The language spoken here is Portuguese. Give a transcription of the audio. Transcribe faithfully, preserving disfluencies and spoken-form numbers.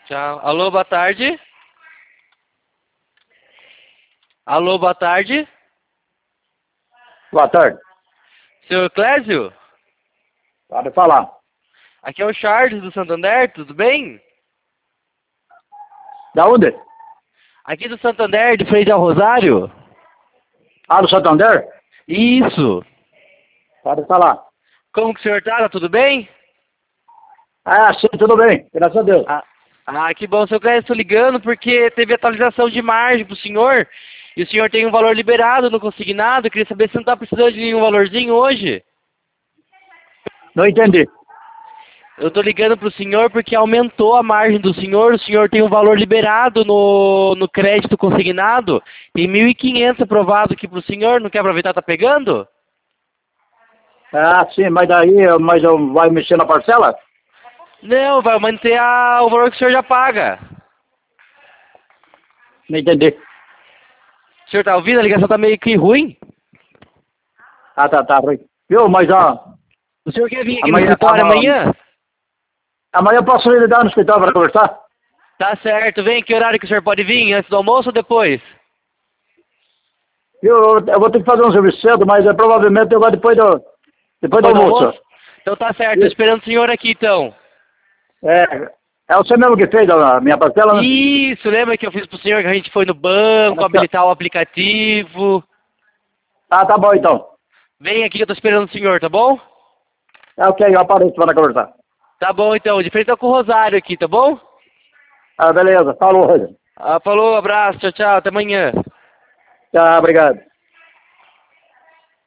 Tchau. Alô, boa tarde. Alô, boa tarde. Boa tarde. Senhor Clésio? Pode falar. Aqui é o Charles do Santander, tudo bem? Da onde? Aqui do Santander, de frente ao Rosário? Ah, do Santander? Isso. Pode falar. Como que o senhor tá? Tá tudo bem? Ah, sim, tudo bem. Graças a Deus. Ah, ah que bom, senhor Clésio, estou ligando porque teve atualização de margem pro senhor e o senhor tem um valor liberado no consignado. Eu queria saber se não está precisando de nenhum valorzinho hoje. Não entendi. Eu estou ligando para o senhor porque aumentou a margem do senhor. O senhor tem um valor liberado no, no crédito consignado. Tem mil e quinhentos aprovado aqui para o senhor. Não quer aproveitar, tá pegando? Ah, sim, mas daí mas eu vai mexer na parcela? Não, vai manter a, o valor que o senhor já paga. Não entendi. O senhor tá ouvindo? A ligação tá meio que ruim. Ah, tá, tá ruim. Viu, mas ó, O senhor quer vir aqui amanhã, no escritório amanhã, amanhã? amanhã eu posso ir dar no escritório para conversar? Tá certo. Vem, que horário que o senhor pode vir? Antes do almoço ou depois? Viu, eu, eu vou ter que fazer um serviço cedo, mas é, provavelmente eu vou depois do, depois do almoço. Então tá certo. Tô esperando o senhor aqui, então. É, é você mesmo que fez a minha parcela, né? Isso, lembra que eu fiz pro senhor que a gente foi no banco, habilitar o aplicativo? Ah, tá bom então. Vem aqui que eu tô esperando o senhor, tá bom? É ok, eu apareço para conversar. Tá bom, então. De frente tá com o Rosário aqui, tá bom? Ah, beleza. Falou, Roger. Ah, falou, abraço, tchau, tchau, até amanhã. Tchau, obrigado.